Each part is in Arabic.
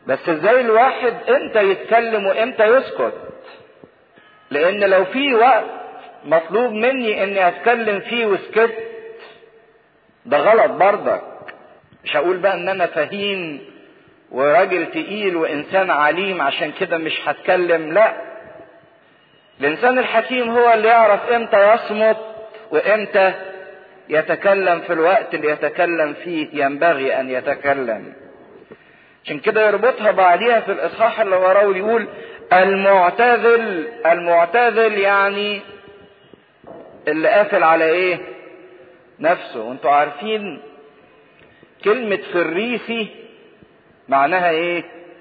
بس ازاي الواحد امتى يتكلم وامتى يسكت؟ لان لو في وقت مطلوب مني اني اتكلم فيه وسكت ده غلط برضك. مش هقول بقى ان انا فهيم وراجل تقيل وانسان عليم عشان كده مش هتكلم، لا. الانسان الحكيم هو اللي يعرف امتى يصمت وامتى يتكلم في الوقت اللي يتكلم فيه ينبغي ان يتكلم. عشان كده يربطها بعديها في الاصحاح اللي وراه ويقول المعتذل. المعتذل يعني اللي قافل على ايه؟ نفسه. وانتوا عارفين كلمة فريسي معناها ايه؟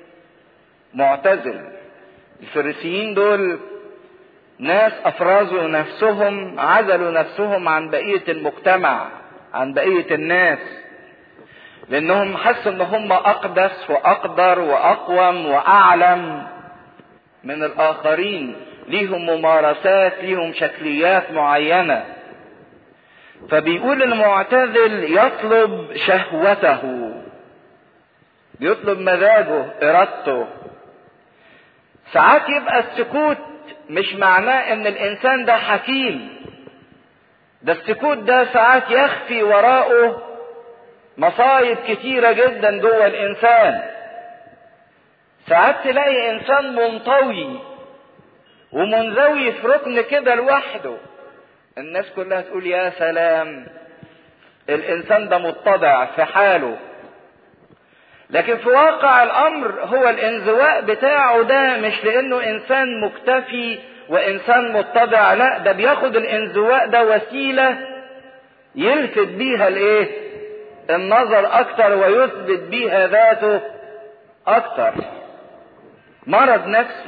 معتزل. الفريسيين دول ناس افرزوا نفسهم، عزلوا نفسهم عن بقية المجتمع، عن بقية الناس، لانهم حسوا ان هم اقدس واقدر واقوم واعلم من الاخرين، ليهم ممارسات، ليهم شكليات معينة. فبيقول المعتزل يطلب شهوته، بيطلب مزاجه، ارادته. ساعات يبقى السكوت مش معناه ان الانسان ده حكيم، ده السكوت ده ساعات يخفي وراءه مصايب كتيرة جدا جوه الانسان. ساعات تلاقي انسان منطوي ومنزوي في ركن كده لوحده، الناس كلها تقول يا سلام الانسان ده متضع في حاله. لكن في واقع الامر هو الانزواء بتاعه ده مش لانه انسان مكتفي وانسان متضع، لا، ده بياخد الانزواء ده وسيلة يلفت بيها الايه؟ النظر اكتر ويثبت بيها ذاته اكتر. مرض نفسي.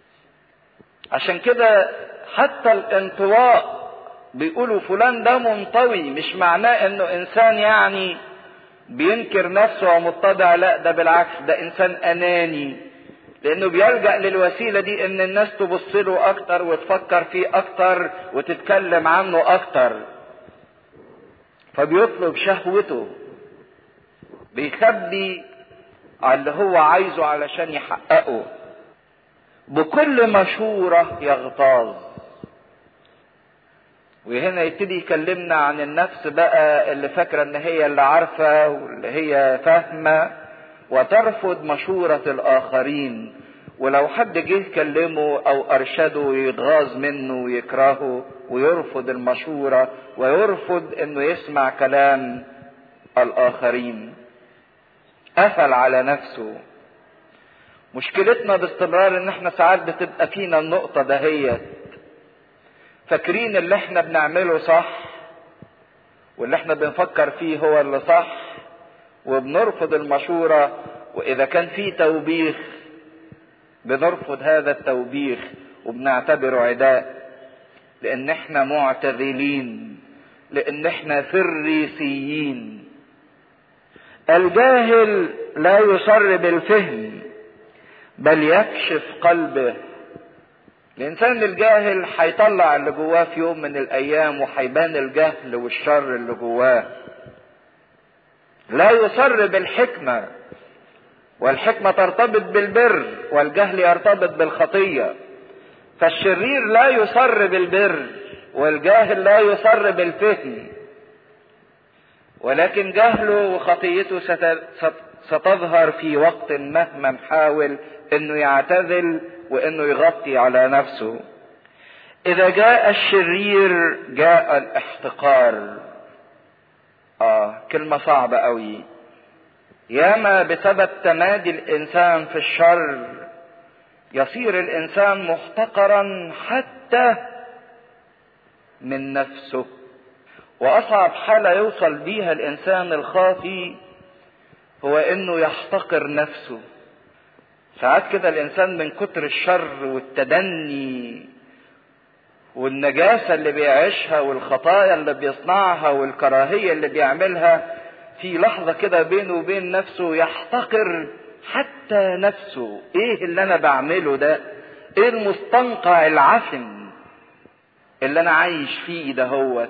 عشان كده حتى الانطواء بيقولوا فلان ده منطوي، مش معناه انه انسان يعني بينكر نفسه ومتضع، لا، ده بالعكس، ده انسان اناني، لانه بيلجأ للوسيلة دي ان الناس تبص له اكتر وتفكر فيه اكتر وتتكلم عنه اكتر. فبيطلب شهوته، بيخبي على اللي هو عايزه علشان يحققه. بكل مشورة يغتاظ. وهنا يبتدي يكلمنا عن النفس بقى اللي فاكرة ان هي اللي عارفة واللي هي فاهمة وترفض مشورة الاخرين، ولو حد جه يكلمه او ارشده يتغاظ منه ويكرهه ويرفض المشورة ويرفض انه يسمع كلام الاخرين. قفل على نفسه. مشكلتنا باستمرار ان احنا ساعات بتبقى فينا النقطة دهيت، فاكرين اللي احنا بنعمله صح واللي احنا بنفكر فيه هو اللي صح، وبنرفض المشورة، واذا كان في توبيخ بنرفض هذا التوبيخ وبنعتبره عداء، لان احنا معتذلين، لان احنا فريسيين. الجاهل لا يصر بالفهم بل يكشف قلبه. الانسان الجاهل هيطلع اللي جواه في يوم من الايام وهيبان الجهل والشر اللي جواه. لا يصر بالحكمة، والحكمة ترتبط بالبر والجهل يرتبط بالخطية. فالشرير لا يصر بالبر والجاهل لا يصر بالفهم، ولكن جهله وخطيته ستظهر في وقت مهما حاول انه يعتذل وانه يغطي على نفسه. اذا جاء الشرير جاء الاحتقار. كلمة صعبة قوي. ياما بسبب تمادي الانسان في الشر يصير الانسان محتقرا حتى من نفسه. واصعب حالة يوصل بيها الانسان الخاطي هو انه يحتقر نفسه. ساعات كده الانسان من كتر الشر والتدني والنجاسة اللي بيعيشها والخطايا اللي بيصنعها والكراهية اللي بيعملها، في لحظة كده بينه وبين نفسه يحتقر حتى نفسه. ايه اللي انا بعمله ده؟ ايه المستنقع العفن اللي انا عايش فيه ده؟ هو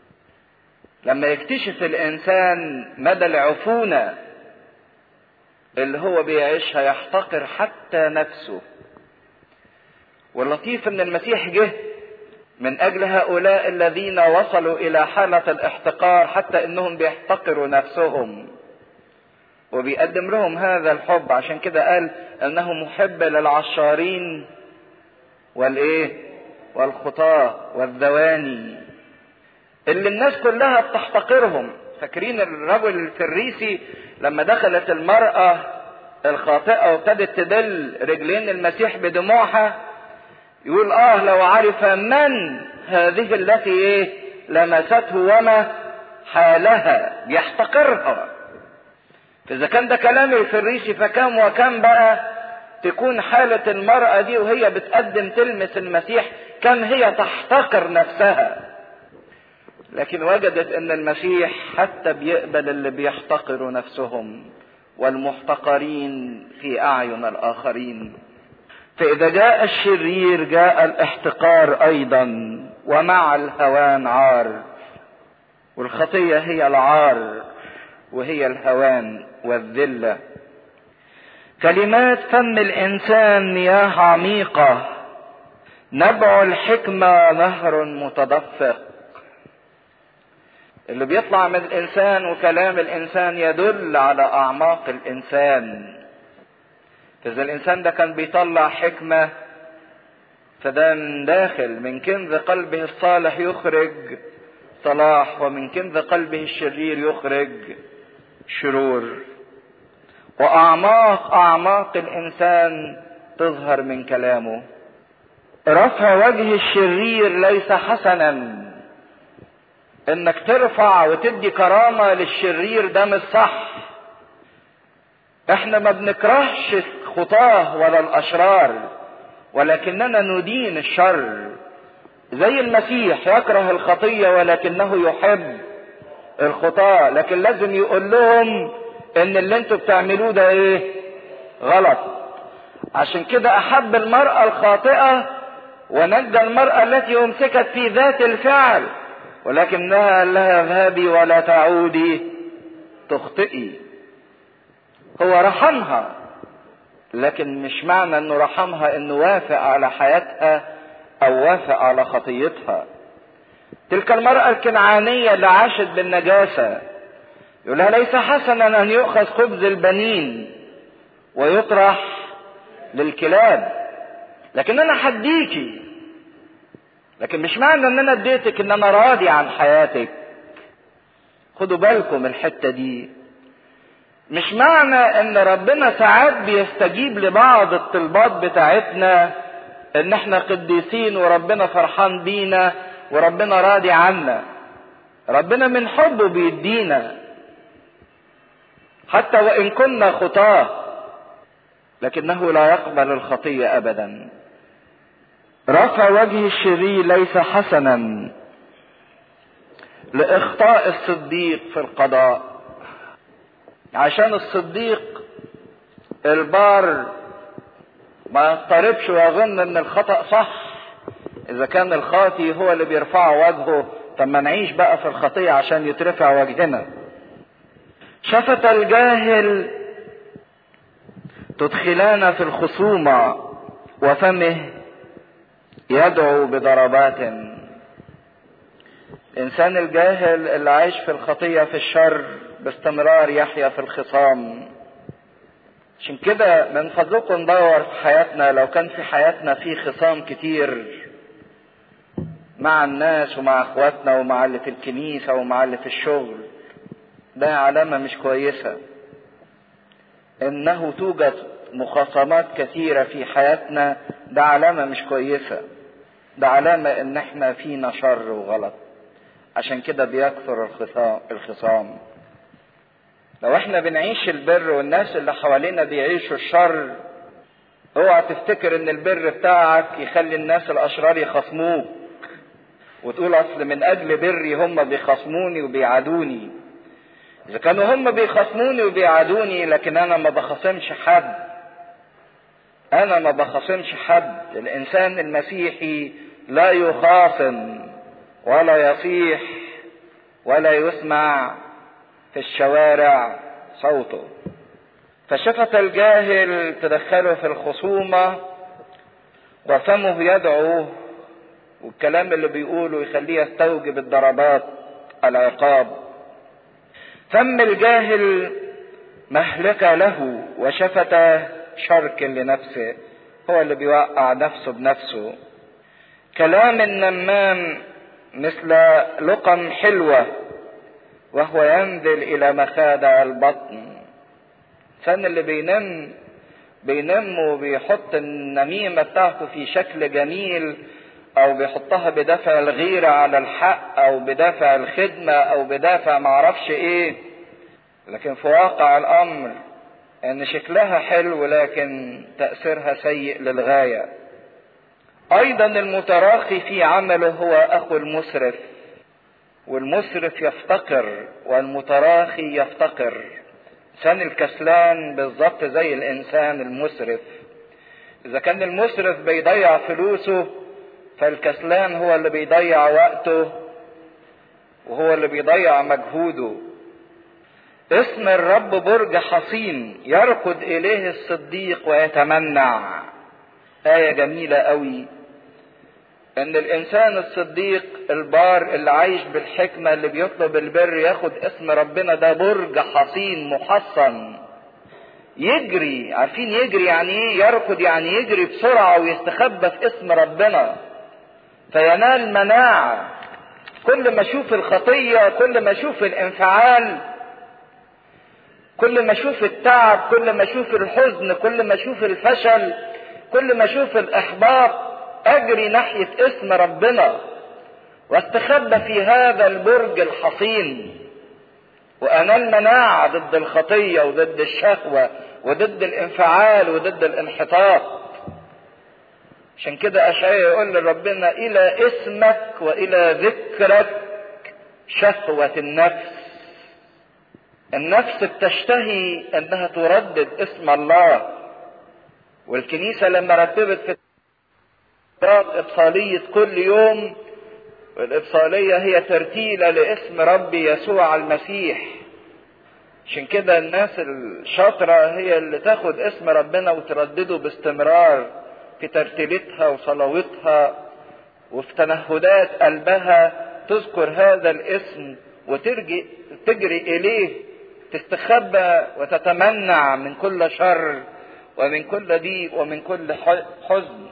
لما يكتشف الانسان مدى العفونة اللي هو بيعيشها يحتقر حتى نفسه. واللطيف ان المسيح جه من اجل هؤلاء الذين وصلوا الى حالة الاحتقار حتى انهم بيحتقروا نفسهم، وبيقدم لهم هذا الحب. عشان كده قال انه محب للعشارين والخطاة والذواني، اللي الناس كلها بتحتقرهم. فاكرين الرجل الفريسي لما دخلت المرأة الخاطئة وابتدت تدل رجلين المسيح بدموعها، يقول لو عرف من هذه التي لمسته وما حالها، بيحتقرها. فإذا كان ده كلام الفريسي، فكم وكم بقى تكون حالة المرأة دي وهي بتقدم تلمس المسيح، كم هي تحتقر نفسها. لكن وجدت ان المسيح حتى بيقبل اللي بيحتقروا نفسهم والمحتقرين في اعين الاخرين. فاذا جاء الشرير جاء الاحتقار ايضا، ومع الهوان عار. والخطية هي العار وهي الهوان والذلة. كلمات فم الانسان مياه عميقة، نبع الحكمة نهر متدفق. اللي بيطلع من الانسان وكلام الانسان يدل على اعماق الانسان. فاذا الانسان ده كان بيطلع حكمة، فده من داخل، من كنز قلبه الصالح يخرج صلاح، ومن كنز قلبه الشرير يخرج شرور. واعماق الانسان تظهر من كلامه. رفع وجه الشرير ليس حسنا. انك ترفع وتدي كرامة للشرير ده مش صح. احنا ما بنكرهش الخطاه ولا الاشرار، ولكننا ندين الشر. زي المسيح يكره الخطية ولكنه يحب الخطاه، لكن لازم يقول لهم ان اللي انتوا بتعملوه ده غلط. عشان كده احب المرأة الخاطئة ونجى المرأة التي امسكت في ذات الفعل، ولكنها قال لها اذهبي ولا تعودي تخطئي. هو رحمها، لكن مش معنى انه رحمها انه وافق على حياتها او وافق على خطيتها. تلك المرأة الكنعانية اللي عاشت بالنجاسة يقول لها ليس حسنا ان يؤخذ خبز البنين ويطرح للكلاب، لكن انا هديكي. لكن مش معنى ان انا اديتك ان انا راضي عن حياتك. خدوا بالكم الحتة دي. مش معنى ان ربنا ساعات بيستجيب لبعض الطلبات بتاعتنا ان احنا قديسين وربنا فرحان بينا وربنا راضي عنا. ربنا من حبه بيدينا حتى وان كنا خطاه، لكنه لا يقبل الخطية ابدا. رفع وجه الشرير ليس حسنا. لاخطاء الصديق في القضاء. عشان الصديق البار ما يضطربش ويظن ان الخطأ صح. اذا كان الخاطي هو اللي بيرفع وجهه، طب ما نعيش بقى في الخطية عشان يترفع وجهنا. شفة الجاهل تدخلان في الخصومة، وفمه يدعو بضربات. الانسان الجاهل اللي عايش في الخطية في الشر باستمرار يحيا في الخصام. عشان كده من فضلكم ندور في حياتنا، لو كان في حياتنا في خصام كتير مع الناس ومع اخواتنا ومع اللي في الكنيسة ومع اللي في الشغل، ده علامة مش كويسة. انه توجد مخاصمات كثيرة في حياتنا، ده علامة مش كويسة. ده علامة ان احنا فينا شر وغلط. عشان كده بيكثر الخصام. لو احنا بنعيش البر والناس اللي حوالينا بيعيشوا الشر، اوعى تفتكر ان البر بتاعك يخلي الناس الاشرار يخصموك وتقول اصل من اجل بري هم بيخصموني وبيعادوني. اذا كانوا هم بيخصموني وبيعادوني، لكن انا ما بخصمش حد. انا ما بخصمش حد. الانسان المسيحي لا يخاصم ولا يصيح ولا يسمع في الشوارع صوته. فشفة الجاهل تدخله في الخصومة، وفمه يدعو، والكلام اللي بيقوله يخليه يستوجب الضربات العقاب. فم الجاهل مهلكة له، وشفة شرك لنفسه، هو اللي بيوقع نفسه بنفسه. كلام النمام مثل لقم حلوة، وهو ينزل إلى مخادع البطن. الإنسان اللي بينم وبيحط النميمة بتاعته في شكل جميل، أو بيحطها بدافع الغيرة على الحق، أو بدافع الخدمة، أو بدافع معرفش إيه، لكن في واقع الأمر إن شكلها حلو لكن تأثيرها سيء للغاية. أيضا المتراخي في عمله هو أخو المسرف، والمسرف يفتقر والمتراخي يفتقر. الإنسان الكسلان بالظبط زي الإنسان المسرف. إذا كان المسرف بيضيع فلوسه، فالكسلان هو اللي بيضيع وقته، وهو اللي بيضيع مجهوده. اسم الرب برج حصين يركض إليه الصديق ويتمنع. آية جميلة قوي، ان الانسان الصديق البار اللي عايش بالحكمة اللي بيطلب البر ياخد اسم ربنا، ده برج حصين محصن يجري. عارفين يجري يعني ايه؟ يركض يعني يجري بسرعة ويستخبى في اسم ربنا فينال مناعة. كل ما اشوف الخطية، كل ما اشوف الانفعال، كل ما اشوف التعب، كل ما اشوف الحزن، كل ما اشوف الفشل، كل ما اشوف الاحباط، اجري ناحية اسم ربنا واستخبى في هذا البرج الحصين، وانال مناعة ضد الخطية وضد الشهوة وضد الانفعال وضد الانحطاط. عشان كده اشعياء يقول لربنا: الى اسمك والى ذكرك شهوة النفس. النفس بتشتهي انها تردد اسم الله. والكنيسة لما رتبت في إبصالية كل يوم، والإبصالية هي ترتيلة لاسم ربي يسوع المسيح. عشان كده الناس الشاطرة هي اللي تاخد اسم ربنا وتردده باستمرار في ترتيلتها وصلواتها، وفي تنهدات قلبها تذكر هذا الاسم وتجري إليه، تستخبى وتتمنع من كل شر ومن كل ضيق ومن كل حزن.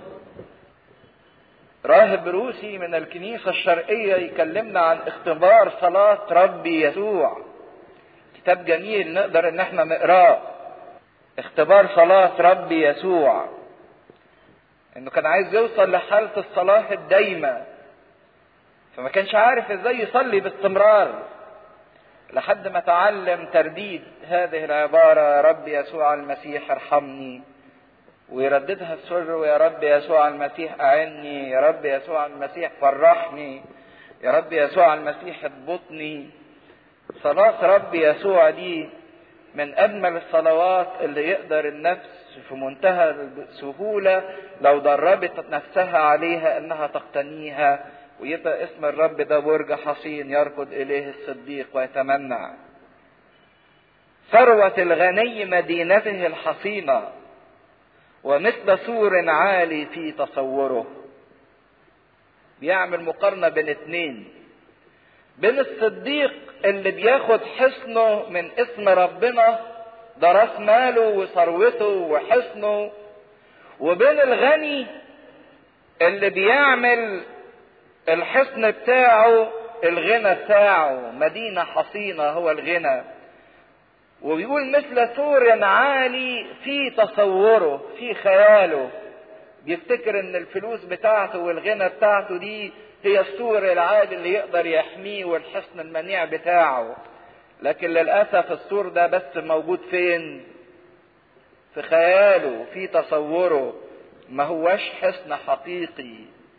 راهب روسي من الكنيسة الشرقية يكلمنا عن اختبار صلاة ربي يسوع. كتاب جميل نقدر ان احنا نقراه، اختبار صلاة ربي يسوع. انه كان عايز يوصل لحالة الصلاة الدايمة، فما كانش عارف ازاي يصلي باستمرار، لحد ما تعلم ترديد هذه العبارة: ربي يسوع المسيح ارحمني، ويرددها السر: ويا رب يسوع المسيح أعني، يا رب يسوع المسيح فرحني، يا رب يسوع المسيح اضبطني. صلاة رب يسوع دي من أجمل الصلوات اللي يقدر النفس في منتهى السهولة لو دربت نفسها عليها انها تقتنيها، ويبقى اسم الرب ده برج حصين يركض إليه الصديق ويتمنع. ثروة الغني مدينته الحصينة، ومثل سور عالي في تصوره. بيعمل مقارنة بين اتنين، بين الصديق اللي بياخد حصنه من اسم ربنا، ده راس ماله وثروته وحصنه، وبين الغني اللي بيعمل الحصن بتاعه الغنى بتاعه، مدينة حصينة هو الغنى. وبيقول مثل سور عالي في تصوره، في خياله، بيفتكر ان الفلوس بتاعته والغنى بتاعته دي هي السور العالي اللي يقدر يحميه والحصن المنيع بتاعه. لكن للأسف السور ده بس موجود فين؟ في خياله، في تصوره، ما هوش حصن حقيقي.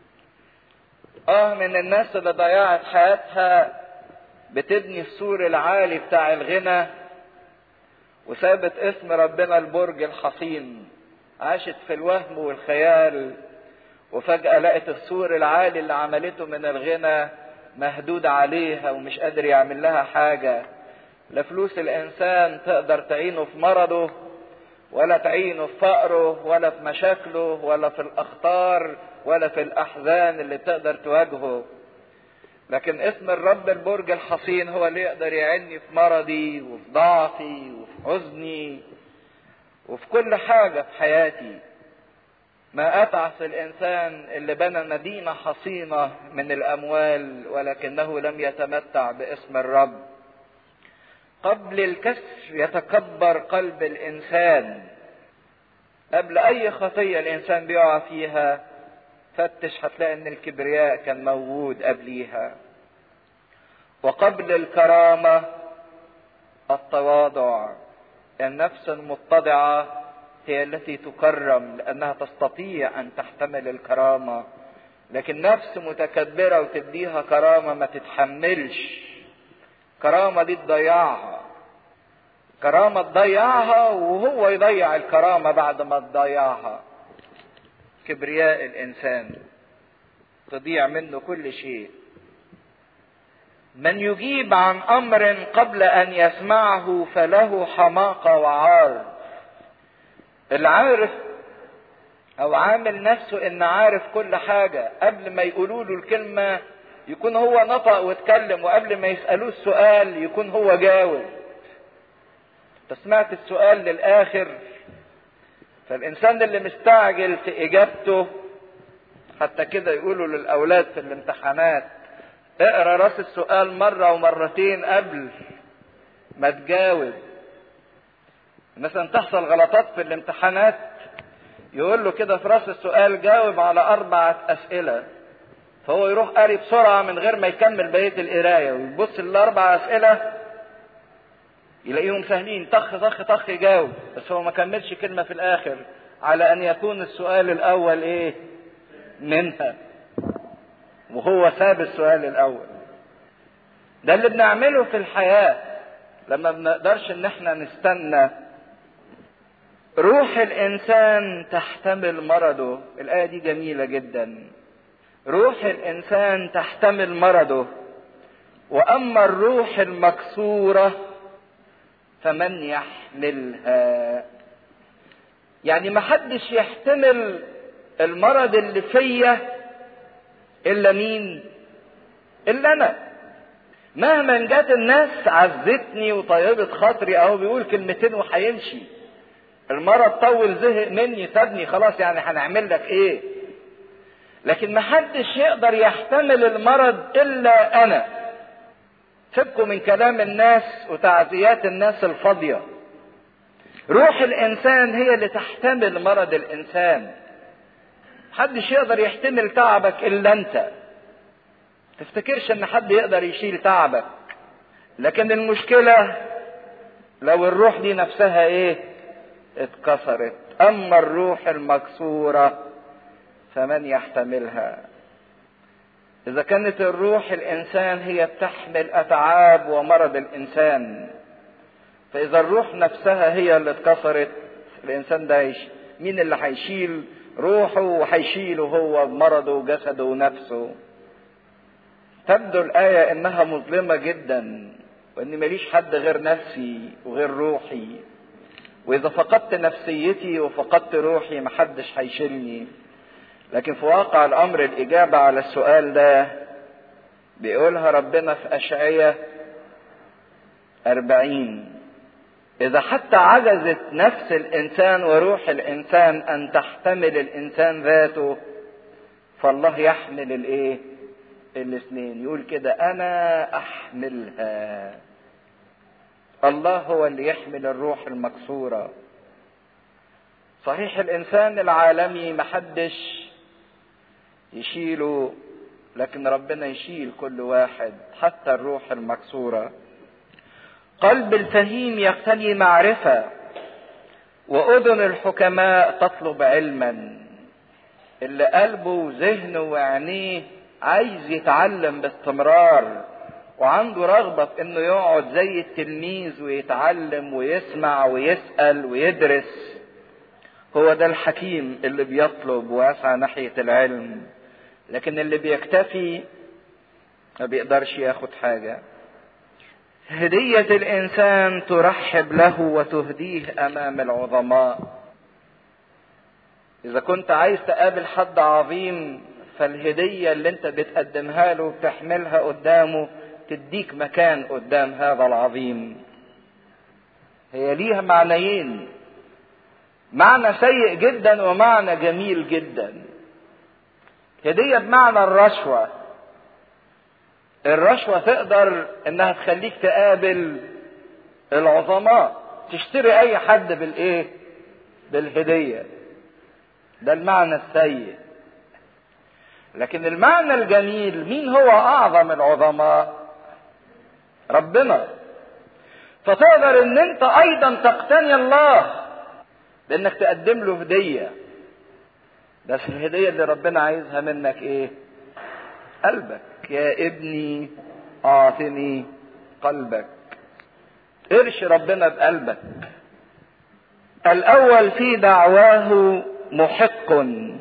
من الناس اللي ضيعت حياتها بتبني السور العالي بتاع الغنى وسابت اسم ربنا البرج الحصين، عاشت في الوهم والخيال، وفجأة لقت السور العالي اللي عملته من الغنى مهدود عليها ومش قادر يعمل لها حاجة. لا فلوس الإنسان تقدر تعينه في مرضه، ولا تعينه في فقره ولا في مشاكله ولا في الأخطار ولا في الأحزان اللي تقدر تواجهه. لكن اسم الرب البرج الحصين هو اللي يقدر يعني في مرضي وفي ضعفي وفي حزني وفي كل حاجة في حياتي. ما أتعس الإنسان اللي بنى مدينة حصينة من الأموال ولكنه لم يتمتع باسم الرب. قبل الكسر يتكبر قلب الإنسان. قبل أي خطية الإنسان بيقع فيها فتش هتلاقي إن الكبرياء كان موجود قبليها. وقبل الكرامة التواضع. النفس المتضعة هي التي تكرم لأنها تستطيع أن تحتمل الكرامة، لكن نفس متكبرة وتديها كرامة ما تتحملش. كرامة دي تضيعها، كرامة تضيعها وهو يضيع الكرامة بعد ما تضيعها. كبرياء الإنسان تضيع منه كل شيء. من يجيب عن أمر قبل أن يسمعه فله حماقة وعار. العارف أو عامل نفسه إن عارف كل حاجة، قبل ما يقولوا له الكلمة يكون هو نطق واتكلم، وقبل ما يسألوه السؤال يكون هو جاوب. سمعت السؤال للآخر. فالإنسان اللي مستعجل في إجابته، حتى كده يقولوا للأولاد في الامتحانات اقرأ راس السؤال مرة ومرتين قبل ما تجاوب. مثلا تحصل غلطات في الامتحانات يقول له كده في راس السؤال جاوب على 4 أسئلة، فهو يروح قاري بسرعة من غير ما يكمل بقية القراية ويبص ال4 أسئلة يلاقيهم سهلين، طخ طخ طخ يجاوب، بس هو ما كملش كلمة في الآخر على أن يكون السؤال الأول إيه منها، وهو ساب السؤال الأول. ده اللي بنعمله في الحياة لما بنقدرش إن احنا نستنى. روح الإنسان تحتمل مرضه. الآية دي جميلة جدا. روح الإنسان تحتمل مرضه، وأما الروح المكسورة فمن يحملها. يعني ما حدش يحتمل المرض اللي فيا إلا مين؟ إلا أنا. مهما جات الناس عزتني وطيبت خاطري أهو بيقول كلمتين وهيمشي، المرض طول زهق مني سابني خلاص، يعني هنعمل لك إيه؟ لكن ما حدش يقدر يحتمل المرض إلا أنا. سيبكم من كلام الناس وتعزيات الناس الفاضية. روح الإنسان هي اللي تحتمل مرض الإنسان. محدش يقدر يحتمل تعبك إلا أنت. تفتكرش إن حد يقدر يشيل تعبك، لكن المشكلة لو الروح دي نفسها إيه؟ اتكسرت. أما الروح المكسورة فمن يحتملها. إذا كانت الروح الإنسان هي بتحمل أتعاب ومرض الإنسان، فإذا الروح نفسها هي اللي اتكسرت، الإنسان ده مين اللي هيشيل روحه وهيشيله هو بمرضه وجسده ونفسه؟ تبدو الآية إنها مظلمة جدا، وإن ماليش حد غير نفسي وغير روحي، وإذا فقدت نفسيتي وفقدت روحي محدش هيشيلني. لكن في واقع الأمر الإجابة على السؤال ده بيقولها ربنا في أشعياء 40. إذا حتى عجزت نفس الإنسان وروح الإنسان أن تحتمل الإنسان ذاته، فالله يحمل الإيه؟ الاثنين. يقول كده أنا أحملها. الله هو اللي يحمل الروح المكسورة. صحيح الإنسان العالمي محدش يشيله، لكن ربنا يشيل كل واحد حتى الروح المكسورة. قلب الفهيم يقتني معرفة، وأذن الحكماء تطلب علما. اللي قلبه وذهنه وعينيه عايز يتعلم باستمرار، وعنده رغبة في انه يقعد زي التلميذ ويتعلم ويسمع ويسأل ويدرس، هو ده الحكيم اللي بيطلب ويسعى ناحية العلم. لكن اللي بيكتفي ما بيقدرش ياخد حاجة. هدية الإنسان ترحب له وتهديه أمام العظماء. إذا كنت عايز تقابل حد عظيم فالهدية اللي انت بتقدمها له بتحملها قدامه تديك مكان قدام هذا العظيم. هي ليها معنيين، معنى سيء جدا ومعنى جميل جدا. هدية بمعنى الرشوة. الرشوة تقدر انها تخليك تقابل العظماء، تشتري اي حد بالايه؟ بالهدية. ده المعنى السيء. لكن المعنى الجميل، مين هو اعظم العظماء؟ ربنا. فتقدر ان انت ايضا تقتني الله لانك تقدم له هدية. بس الهدية اللي ربنا عايزها منك ايه؟ قلبك. يا ابني اعطني قلبك. ارش ربنا بقلبك. الاول في دعواه محق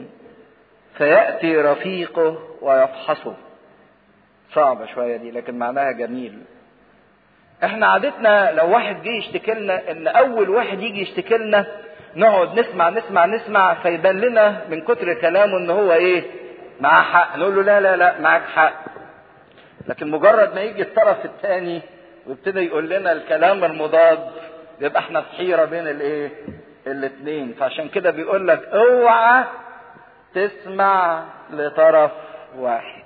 فيأتي رفيقه ويفحصه. صعبة شوية دي لكن معناها جميل. احنا عادتنا لو واحد جه يشتكي لنا ان اول واحد يجي يشتكي لنا نقعد نسمع فيبان لنا من كتر كلامه ان هو ايه؟ معاه حق. نقول له لا معاك حق. لكن مجرد ما يجي الطرف الثاني ويبتدي يقول لنا الكلام المضاد يبقى احنا في حيرة بين الايه؟ الاثنين. فعشان كده بيقول لك اوعى تسمع لطرف واحد.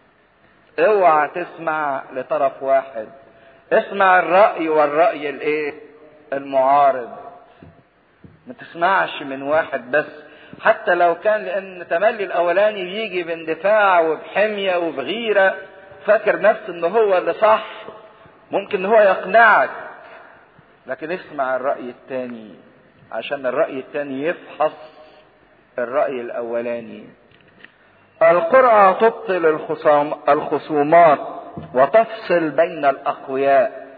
اوعى تسمع لطرف واحد. اسمع الرأي والرأي الايه؟ المعارض. ما تسمعش من واحد بس، حتى لو كان، لان تملي الاولاني بيجي باندفاع وبحمية وبغيرة فاكر نفسه ان هو اللي صح، ممكن ان هو يقنعك. لكن اسمع الرأي الثاني عشان الرأي الثاني يفحص الرأي الاولاني. القرعة تبطل الخصومات وتفصل بين الاقوياء.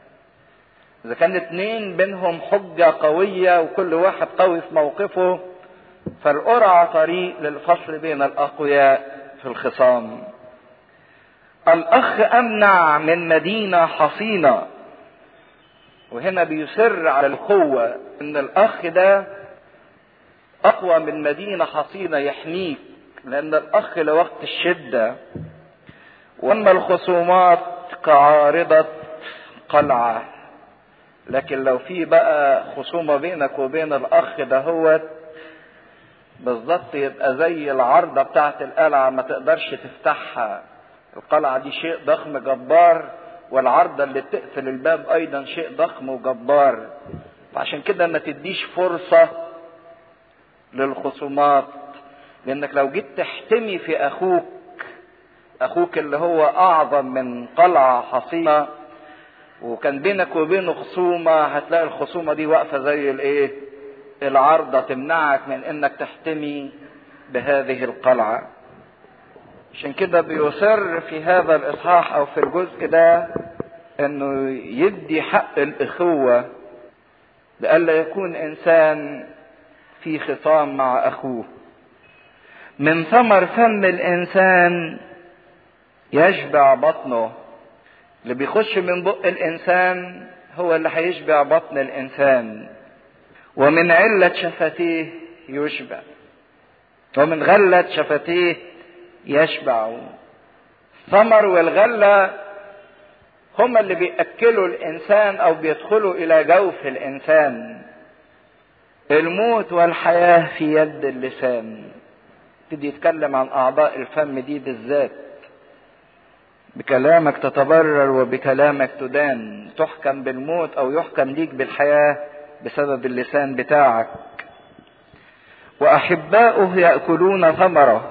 اذا كان اتنين بينهم حجة قوية وكل واحد قوي في موقفه، فالقرعة طريق للفصل بين الاقوياء في الخصام. الاخ امنع من مدينة حصينة. وهنا بيصر على القوة ان الاخ ده اقوى من مدينة حصينة يحميك، لان الاخ لوقت الشدة. واما الخصومات كعارضة قلعة. لكن لو في بقى خصومة بينك وبين الاخ ده هو بالظبط يبقى زي العارضة بتاعت القلعة ما تقدرش تفتحها. القلعة دي شيء ضخم جبار، والعارضة اللي بتقفل الباب ايضا شيء ضخم وجبار. فعشان كده ما تديش فرصة للخصومات، لانك لو جيت تحتمي في اخوك اللي هو اعظم من قلعة حصينة وكان بينك وبينه خصومة، هتلاقي الخصومة دي واقفة زي الايه؟ العارضة تمنعك من انك تحتمي بهذه القلعة. عشان كده بيصر في هذا الاصحاح او في الجزء ده انه يدي حق الاخوة لئلا يكون انسان في خصام مع اخوه. من ثمر فم الانسان يشبع بطنه. اللي بيخش من بق الانسان هو اللي هيشبع بطن الانسان. ومن علة شفتيه يشبع، ومن غلة شفتيه يشبع. الثمر والغلة هما اللي بيأكلوا الانسان او بيدخلوا الى جوف الانسان. الموت والحياة في يد اللسان. تدي يتكلم عن اعضاء الفم دي بالذات. بكلامك تتبرر وبكلامك تدان. تحكم بالموت او يحكم ليك بالحياة بسبب اللسان بتاعك. واحباؤه يأكلون ثمرة.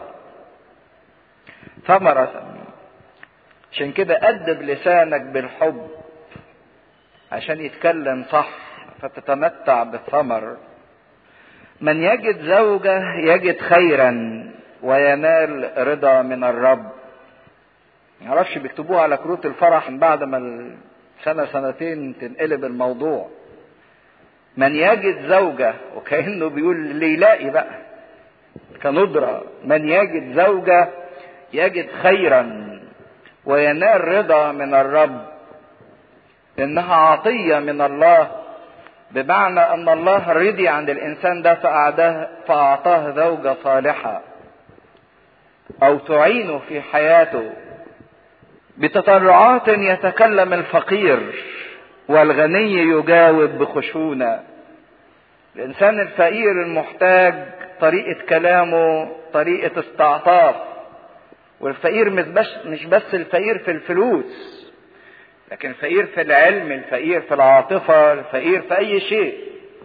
عشان كده أدب لسانك بالحب عشان يتكلم صح فتتمتع بالثمر. من يجد زوجة يجد خيرا وينال رضا من الرب. معرفش بيكتبوها على كروت الفرح من بعد ما سنة سنتين تنقلب الموضوع. من يجد زوجة، وكأنه بيقول اللي يلاقي بقى كندرة. من يجد زوجة يجد خيرا وينال رضا من الرب. انها عطية من الله، بمعنى ان الله رضي عن الانسان ده فاعطاه زوجة صالحة او تعينه في حياته. بتطرعات يتكلم الفقير والغني يجاوب بخشونة. الانسان الفقير المحتاج طريقة كلامه طريقة استعطاف، والفقير مش بس الفقير في الفلوس، لكن الفقير في العلم، الفقير في العاطفة، الفقير في اي شيء.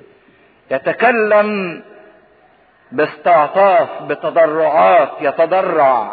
يتكلم باستعطاف بتضرعات، يتضرع.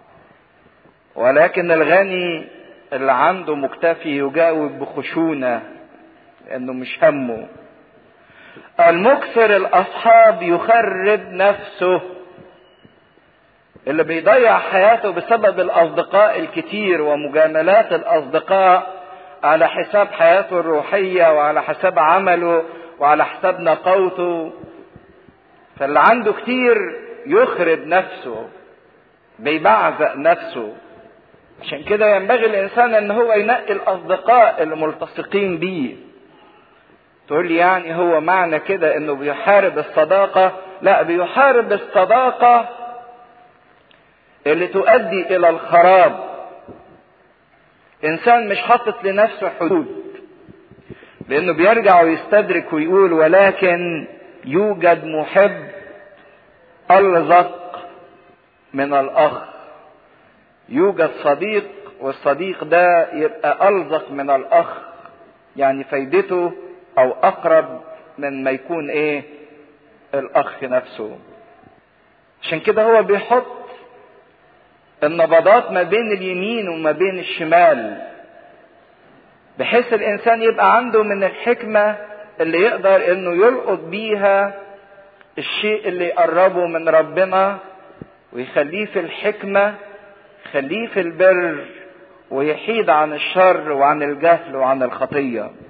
ولكن الغني اللي عنده مكتفي يجاوب بخشونة، لانه مش همه. المكثر الاصحاب يخرب نفسه. اللي بيضيع حياته بسبب الاصدقاء الكتير ومجاملات الاصدقاء على حساب حياته الروحية وعلى حساب عمله وعلى حساب نقاوته. فاللي عنده كتير يخرب نفسه، بيبعزق نفسه. عشان كده ينبغي الانسان ان هو ينقي الاصدقاء اللي ملتصقين بيه. تقول لي يعني هو معنى كده انه بيحارب الصداقة؟ لا، بيحارب الصداقة اللي تؤدي الى الخراب. انسان مش حاطط لنفسه حدود، لانه بيرجع ويستدرك ويقول ولكن يوجد محب ألزق من الأخ. يوجد صديق، والصديق ده يبقى ألزق من الأخ، يعني فايدته أو أقرب من ما يكون الأخ نفسه. عشان كده هو بيحط النبضات ما بين اليمين وما بين الشمال، بحيث الإنسان يبقى عنده من الحكمة اللي يقدر إنه يلقط بيها الشيء اللي يقربه من ربنا ويخليه في الحكمة، يخليه في البر، ويحيد عن الشر وعن الجهل وعن الخطية.